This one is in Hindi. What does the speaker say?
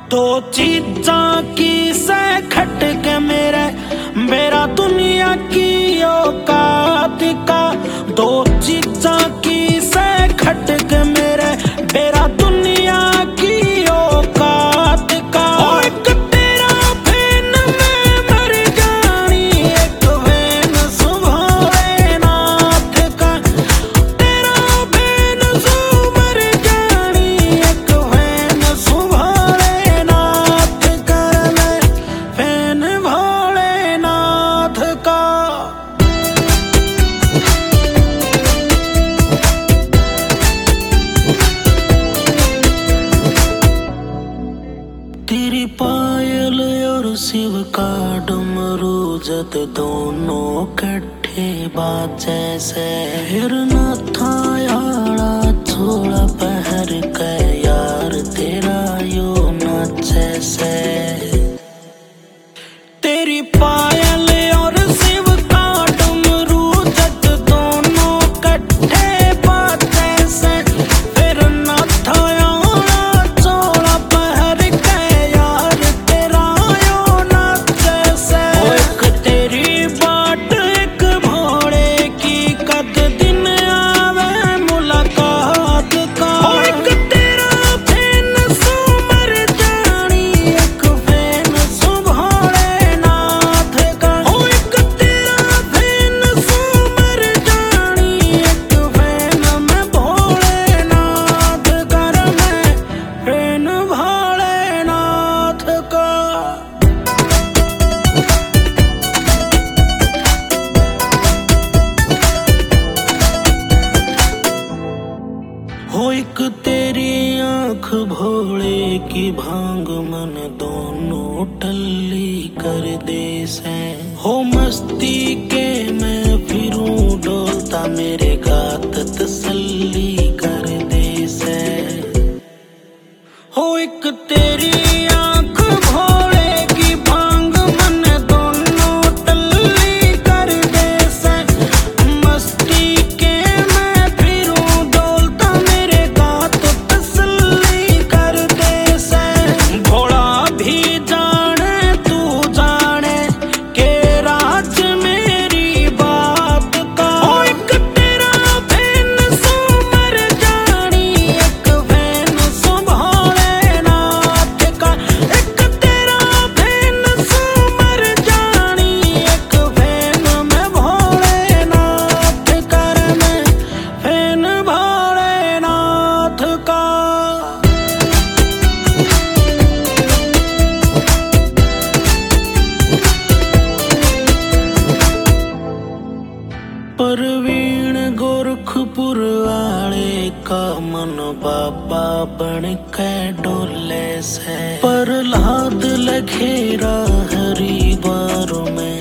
दो चीजा की से खट के मेरा दुनिया की औकात का। दो चीजा की से खट के मेरा दुनिया की औकात का। एक तेरा फैन मैं मर जानी, एक फैन भोलेनाथ का। तेरा फैन मर जानी, एक फैन भोलेनाथ का। मैं फैन भोलेनाथ का। तेरी पायल और शिव का डमरू जद दोनों कट्ठे बाजे से। फिर न था यारा थोड़ा पहर के यार तेरा यो नाचे से। तेरी पायल और शिव का डमरू जद दोनों कट्ठे बाजे से। फिर न था यारा थोड़ा पहर के यार तेरा यो नाचे से। एक तेरी बाट एक भोले की, कद दिन आवे मुलाकात का। एक तेरा फैन मर जानी, एक फैन भोलेनाथ का। एक तेरा फैन मर जानी, एक फैन मैं भोलेनाथ का। मैं फैन भोलेनाथ का। हो एक तेरी आँख भोले की भांग मन दोनों टल्ली कर दे से। हो मस्ती के मैं फिरूं डोलता, मेरे गात तसल्ली कर दे से। हो एक तेरी आँख भोले की भांग मन दोनों टल्ली कर दे से। मस्ती के मैं फिरूं डोलता, मेरे गात तसल्ली कर दे से। भोला भी जाने तू जाने के राज मेरी बात का। एक तेरा फैन मर जानी, एक फैन भोलेनाथ का। एक तेरा फैन मर जानी, एक फैन मैं भोलेनाथ का। मैं फैन भोलेनाथ का। परवीन गोरखपुर वाले का मन बाबा बन के डोले से। प्रहलाद लखेरा हरिद्वार में